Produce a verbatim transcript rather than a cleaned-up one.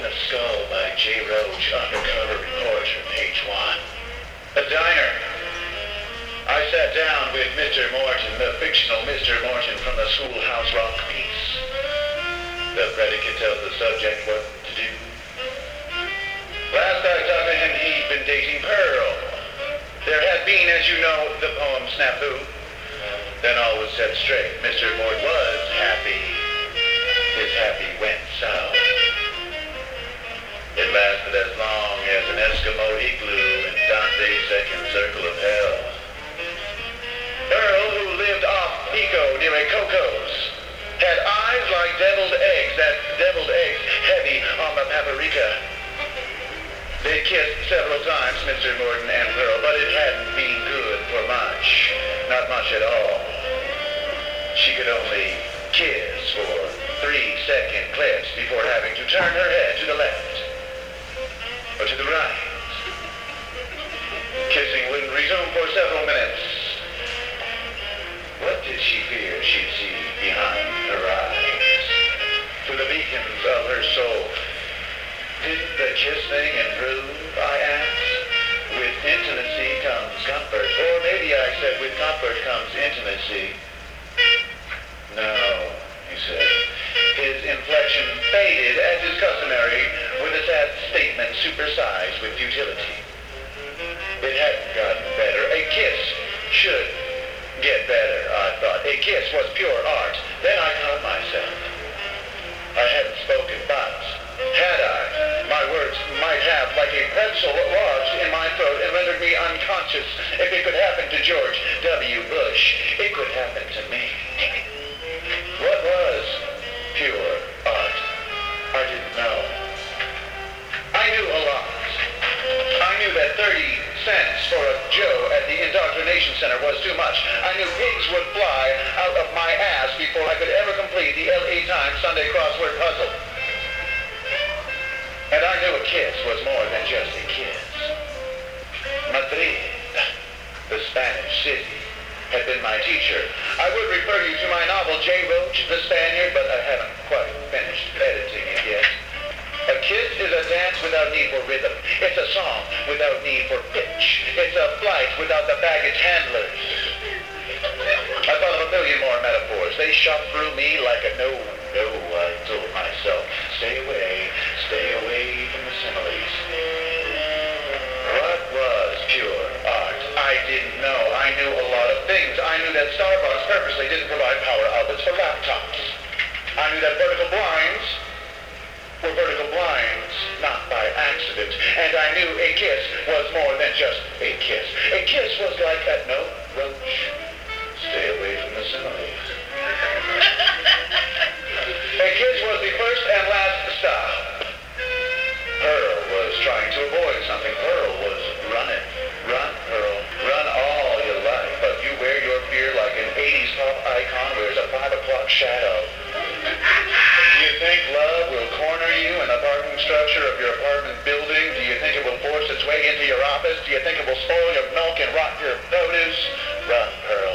in a Skull by J. Roach, undercover reporter, page one. A diner. I sat down with Mister Morton, the fictional Mister Morton from the Schoolhouse Rock piece. The predicate tells the subject what to do. Last I talked to him, he'd been dating Pearl. There had been, as you know, the poem Snafu. Then all was set straight. Mister Morton was happy. His happy went south. It lasted as long as an Eskimo igloo in Dante's second circle of hell. Earl, who lived off Pico near a Coco's, had eyes like deviled eggs, that deviled eggs heavy on the paprika. They kissed several times, Mister Morton and Pearl, but it hadn't been good for much. Not much at all. She could only kiss for three-second clips before having to turn her head to the left or to the right. Kissing wouldn't resume for several minutes. What did she fear she'd see behind her eyes? Through the beacons of her soul. Did the kiss thing improve, I asked? With intimacy comes comfort. Or maybe I said with comfort comes intimacy. No, he said. His inflection faded as is customary with a sad statement supersized with futility. It hadn't gotten better. A kiss should get better, I thought. A kiss was pure art. Then I caught myself. I hadn't spoken, but had I, my words might have, like a pretzel, lodged in my throat and rendered me unconscious. If it could happen to George W. Bush, it could happen to me. What was pure art? I didn't know. I knew a lot. I knew that thirty cents for a Joe at the indoctrination center was too much. I knew pigs would fly out of my ass before I could ever complete the L A Times Sunday crossword puzzle. And I knew a kiss was more than just a kiss. Madrid, the Spanish city, had been my teacher. I would refer you to my novel, J. Roach, The Spaniard, but I haven't quite finished editing it yet. A kiss is a dance without need for rhythm. It's a song without need for pitch. It's a flight without the baggage handlers. I thought of a million more metaphors. They shot through me like a no, no, I told myself. Stay away, stay away from the similes. What was pure art? I didn't know. I knew a lot of things. I knew that Starbucks purposely didn't provide power outlets for laptops. I knew that vertical blinds were vertical blinds, not by accident. And I knew a kiss was more than just a kiss. A kiss was like a no, Roach. Stay away from the similes. A kiss was the first and last stop. Pearl was trying to avoid something. Pearl was running. Run, Pearl. Run all your life. But you wear your fear like an eighties pop icon wears a five o'clock shadow. Do you think love will corner you in the parking structure of your apartment building? Do you think it will force its way into your office? Do you think it will spoil your milk and rot your produce? Run, Pearl.